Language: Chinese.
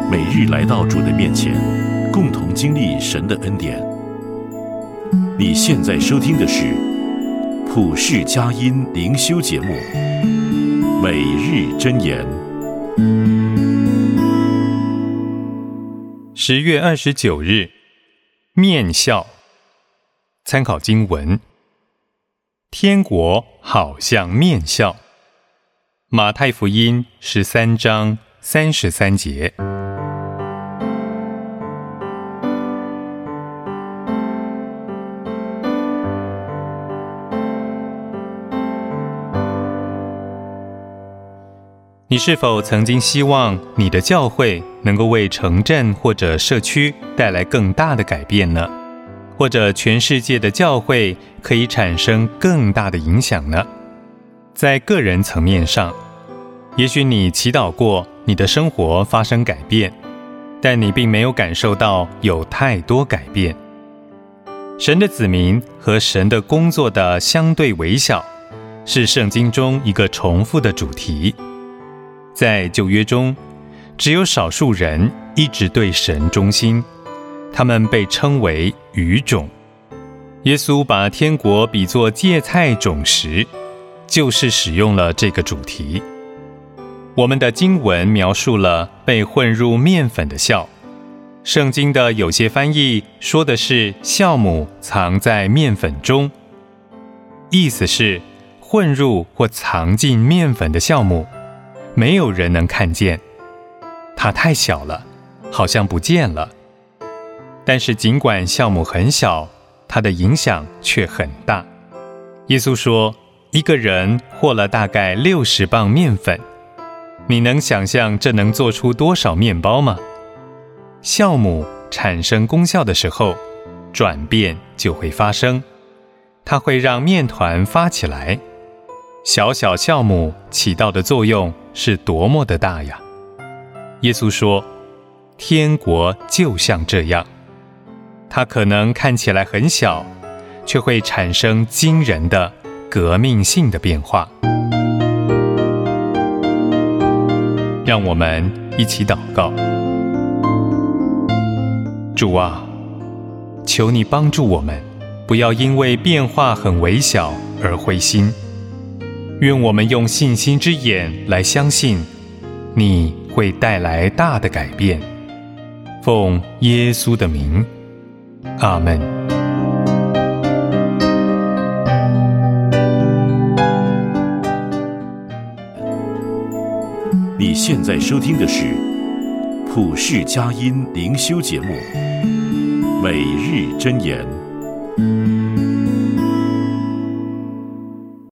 每日来到主的面前，共同经历神的恩典。你现在收听的是普世佳音灵修节目《每日箴言》。 10月29日，面笑。参考经文：天国好像面笑。马太福音13章33节。你是否曾经希望你的教会能够为城镇或者社区带来更大的改变呢？或者全世界的教会可以产生更大的影响呢？在个人层面上，也许你祈祷过你的生活发生改变，但你并没有感受到有太多改变。神的子民和神的工作的相对微小，是圣经中一个重复的主题。在旧约中，只有少数人一直对神忠心，他们被称为语种。耶稣把天国比作芥菜种时，就是使用了这个主题。我们的经文描述了被混入面粉的酵，圣经的有些翻译说的是酵母藏在面粉中，意思是混入或藏进面粉的酵母没有人能看见，它太小了，好像不见了。但是尽管酵母很小，它的影响却很大。耶稣说，一个人和了大概60磅面粉，你能想象这能做出多少面包吗？酵母产生功效的时候，转变就会发生，它会让面团发起来。小小酵母起到的作用是多么的大呀！耶稣说，天国就像这样，它可能看起来很小，却会产生惊人的革命性的变化。让我们一起祷告。主啊，求你帮助我们，不要因为变化很微小而灰心。愿我们用信心之眼来相信，你会带来大的改变。奉耶稣的名，阿们。 你现在收听的是普世佳音灵修节目《每日箴言》。